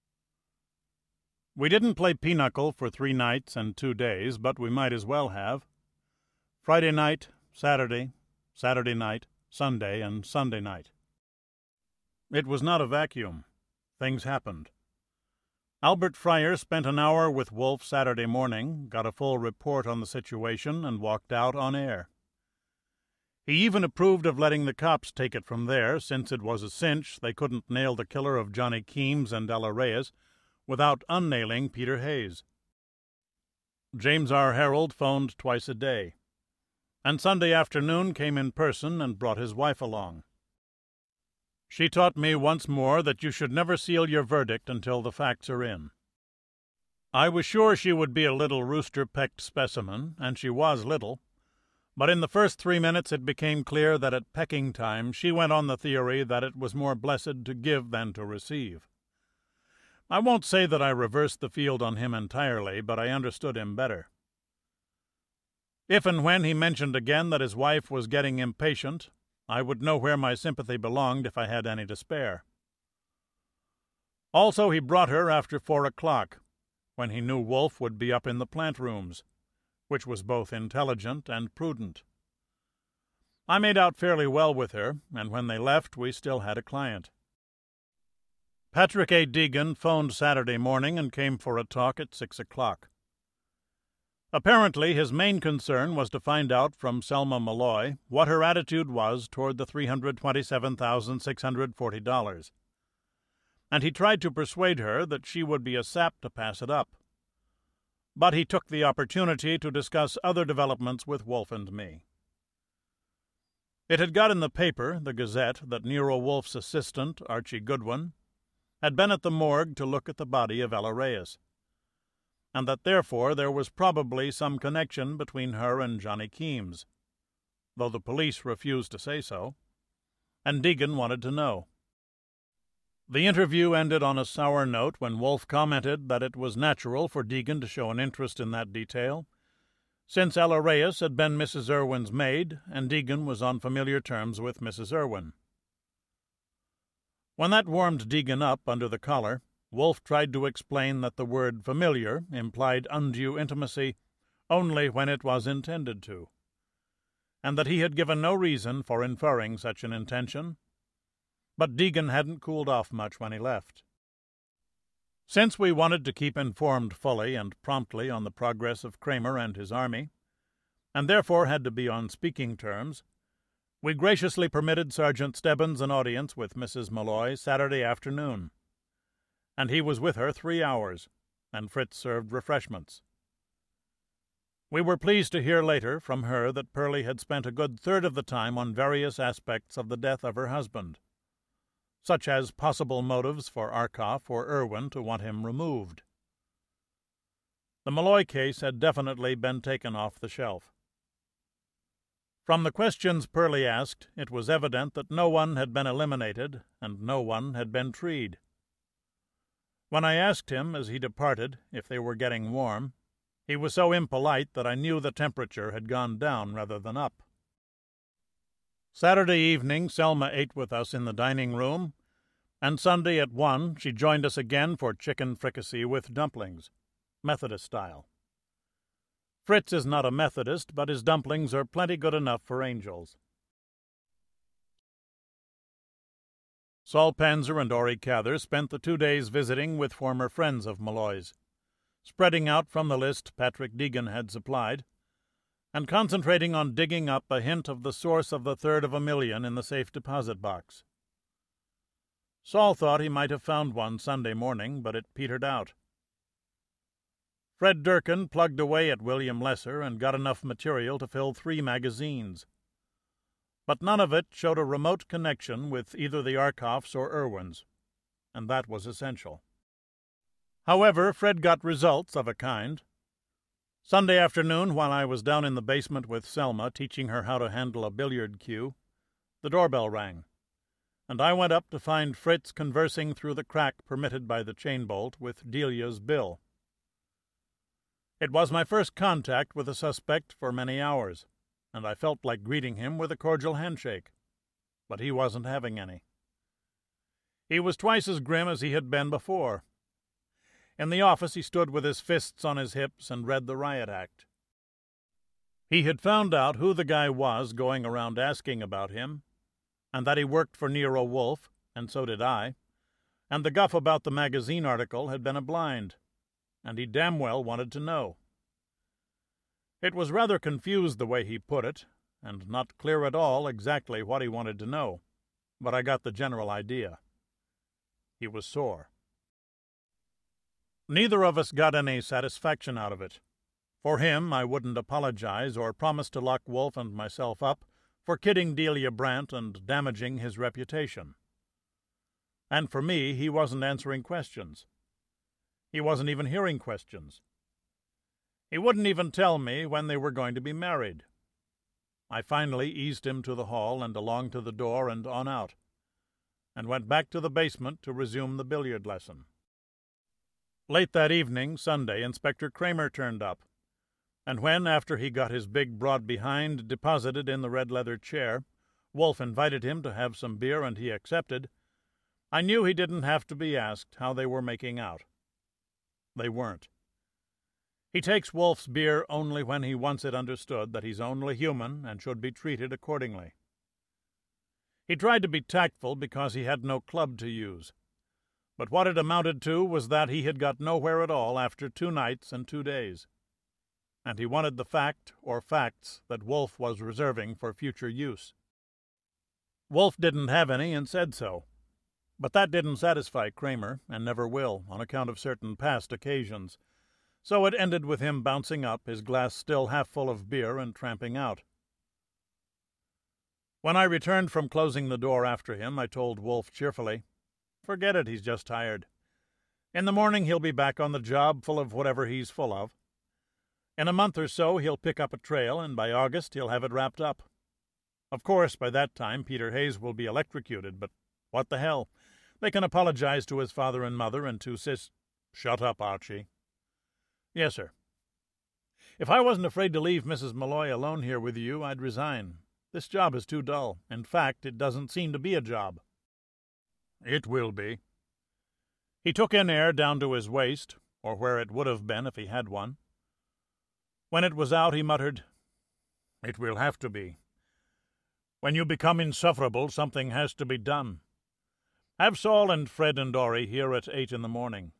We didn't play pinochle for 3 nights and 2 days, but we might as well have. Friday night, Saturday, Saturday night, Sunday, and Sunday night. It was not a vacuum. Things happened. Albert Fryer spent an hour with Wolfe Saturday morning, got a full report on the situation, and walked out on air. He even approved of letting the cops take it from there, since it was a cinch they couldn't nail the killer of Johnny Keams and Ella Reyes without unnailing Peter Hayes. James R. Harold phoned twice a day, and Sunday afternoon came in person and brought his wife along. She taught me once more that you should never seal your verdict until the facts are in. I was sure she would be a little rooster-pecked specimen, and she was little, but in the first 3 minutes it became clear that at pecking time she went on the theory that it was more blessed to give than to receive. I won't say that I reversed the field on him entirely, but I understood him better. If and when he mentioned again that his wife was getting impatient, I would know where my sympathy belonged if I had any to spare. Also, he brought her after 4 o'clock, when he knew Wolfe would be up in the plant rooms, which was both intelligent and prudent. I made out fairly well with her, and when they left we still had a client. Patrick A. Deegan phoned Saturday morning and came for a talk at 6 o'clock. Apparently, his main concern was to find out from Selma Malloy what her attitude was toward the $327,640, and he tried to persuade her that she would be a sap to pass it up. But he took the opportunity to discuss other developments with Wolfe and me. It had got in the paper, the Gazette, that Nero Wolfe's assistant, Archie Goodwin, had been at the morgue to look at the body of Ella Reyes, and that therefore there was probably some connection between her and Johnny Keams, though the police refused to say so, and Deegan wanted to know. The interview ended on a sour note when Wolfe commented that it was natural for Deegan to show an interest in that detail, since Ella Reyes had been Mrs. Irwin's maid, and Deegan was on familiar terms with Mrs. Irwin. When that warmed Deegan up under the collar, Wolfe tried to explain that the word familiar implied undue intimacy only when it was intended to, and that he had given no reason for inferring such an intention. But Deegan hadn't cooled off much when he left. Since we wanted to keep informed fully and promptly on the progress of Kramer and his army, and therefore had to be on speaking terms, we graciously permitted Sergeant Stebbins an audience with Mrs. Malloy Saturday afternoon, and he was with her 3 hours, and Fritz served refreshments. We were pleased to hear later from her that Pearlie had spent a good third of the time on various aspects of the death of her husband, such as possible motives for Arkoff or Irwin to want him removed. The Malloy case had definitely been taken off the shelf. From the questions Pearlie asked, it was evident that no one had been eliminated and no one had been treed. When I asked him as he departed if they were getting warm, he was so impolite that I knew the temperature had gone down rather than up. Saturday evening Selma ate with us in the dining room, and Sunday at 1 she joined us again for chicken fricassee with dumplings, Methodist style. Fritz is not a Methodist, but his dumplings are plenty good enough for angels. Saul Panzer and Ori Cather spent the 2 days visiting with former friends of Malloy's, spreading out from the list Patrick Deegan had supplied, and concentrating on digging up a hint of the source of the third of $1,000,000 in the safe deposit box. Saul thought he might have found one Sunday morning, but it petered out. Fred Durkin plugged away at William Lesser and got enough material to fill 3 magazines, but none of it showed a remote connection with either the Arkoffs or Irwins, and that was essential. However, Fred got results of a kind. Sunday afternoon, while I was down in the basement with Selma teaching her how to handle a billiard cue, the doorbell rang, and I went up to find Fritz conversing through the crack permitted by the chain bolt with Delia's Bill. It was my first contact with a suspect for many hours, and I felt like greeting him with a cordial handshake, but he wasn't having any. He was twice as grim as he had been before. In the office he stood with his fists on his hips and read the riot act. He had found out who the guy was going around asking about him, and that he worked for Nero Wolfe, and so did I, and the guff about the magazine article had been a blind, and he damn well wanted to know. It was rather confused the way he put it, and not clear at all exactly what he wanted to know, but I got the general idea. He was sore. Neither of us got any satisfaction out of it. For him, I wouldn't apologize or promise to lock Wolfe and myself up for kidding Delia Brandt and damaging his reputation. And for me, he wasn't answering questions. He wasn't even hearing questions. He wouldn't even tell me when they were going to be married. I finally eased him to the hall and along to the door and on out, and went back to the basement to resume the billiard lesson. Late that evening, Sunday, Inspector Kramer turned up, and when, after he got his big broad behind deposited in the red leather chair, Wolfe invited him to have some beer and he accepted, I knew he didn't have to be asked how they were making out. They weren't. He takes Wolfe's beer only when he wants it understood that he's only human and should be treated accordingly. He tried to be tactful because he had no club to use, but what it amounted to was that he had got nowhere at all after 2 nights and 2 days. and he wanted the fact or facts that Wolfe was reserving for future use. Wolfe didn't have any and said so, but that didn't satisfy Kramer, and never will, on account of certain past occasions, so it ended with him bouncing up, his glass still half full of beer, and tramping out. When I returned from closing the door after him, I told Wolfe cheerfully, "Forget it, he's just tired. In the morning he'll be back on the job, full of whatever he's full of. In a month or so he'll pick up a trail, and by August he'll have it wrapped up. Of course, by that time Peter Hayes will be electrocuted, but what the hell? They can apologize to his father and mother and to Sis—" "Shut up, Archie." "Yes, sir. If I wasn't afraid to leave Mrs. Malloy alone here with you, I'd resign. This job is too dull. In fact, it doesn't seem to be a job." "It will be." He took in air down to his waist, or where it would have been if he had one. When it was out, he muttered, "It will have to be. When you become insufferable, something has to be done. Have Saul and Fred and Dory here at 8 in the morning."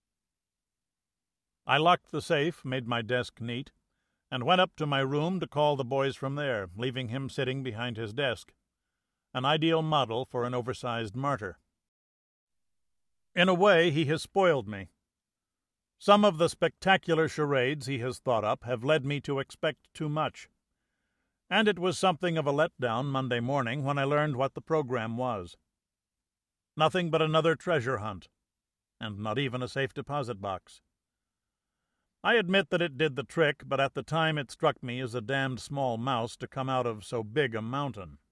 I locked the safe, made my desk neat, and went up to my room to call the boys from there, leaving him sitting behind his desk, an ideal model for an oversized martyr. In a way, he has spoiled me. Some of the spectacular charades he has thought up have led me to expect too much, and it was something of a letdown Monday morning when I learned what the program was. Nothing but another treasure hunt, and not even a safe deposit box. I admit that it did the trick, but at the time it struck me as a damned small mouse to come out of so big a mountain.